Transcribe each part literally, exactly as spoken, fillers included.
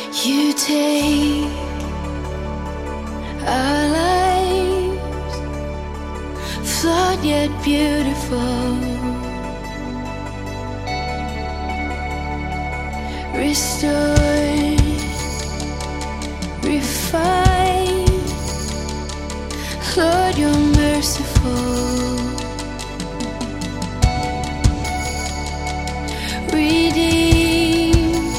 You take our lives, flawed yet beautiful, restored, refined. Lord, you're merciful, redeem,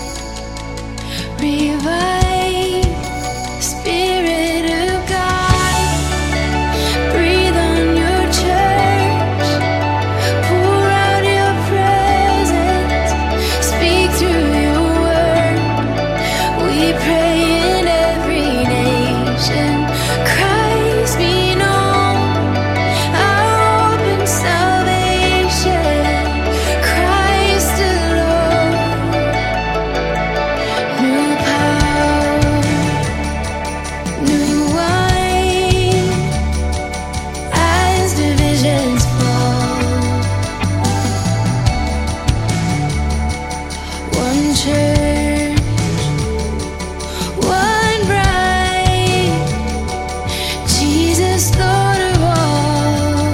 revive, Spirit of God, breathe on your church, pour out your presence, speak through your word. We pray in every nation, Christ be known, our hope and salvation, Christ alone. New power, new wine, as divisions fall. One church, one bride, Jesus, Lord of all.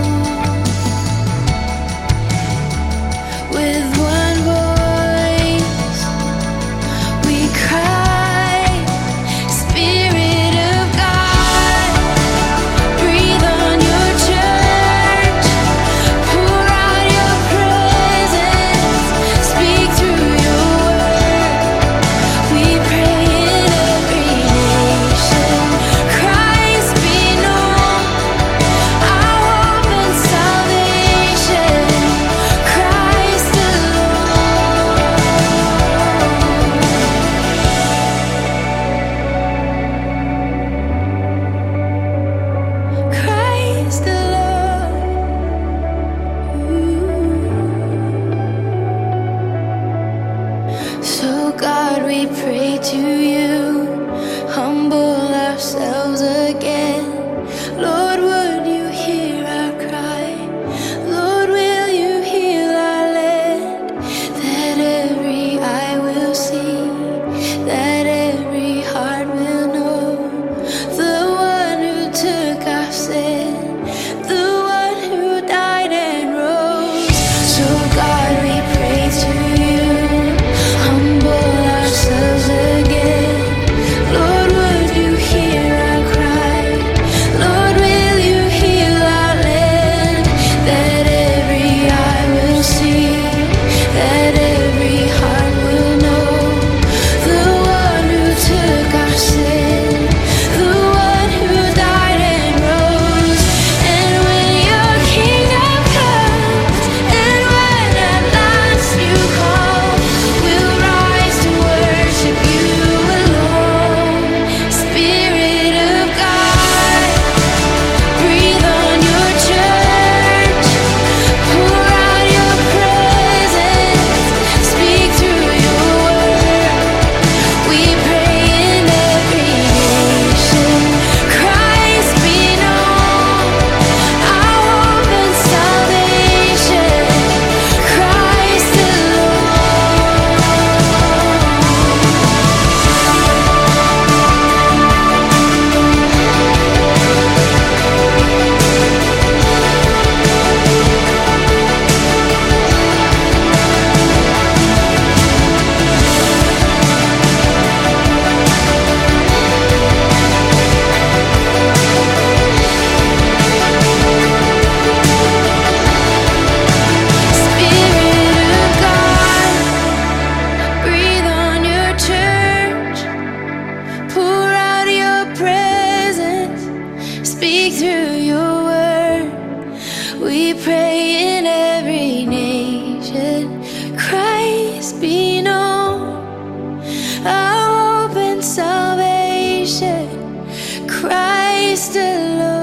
With one voice, we cry, Spirit of God, breathe on your church, pour out your presence, speak through your word. We pray in every nation, Christ be known, our hope and salvation, Christ alone. Christ alone. So God, we pray to you, humble ourselves again. Lord, would you hear our cry? Lord, will you heal our land? That every eye will see, that every heart will know the one who took our sin, the one who died and rose. So God, we pray to you, humble ourselves again. Lord, would you hear our cry? Lord, will you heal our land? That every eye will see, that every heart will know the one who took our sin, the one who died and rose. And when your kingdom comes, and when at last you call, we'll rise to worship you alone. Spirit of God, breathe on your church, pour out your presence, speak through your word. We pray in every nation, Christ be known, our hope and salvation, Christ alone. Spirit of God, breathe on your church, pour out your presence, speak through your word. We pray in every nation, Christ be known, our hope and salvation, Christ alone.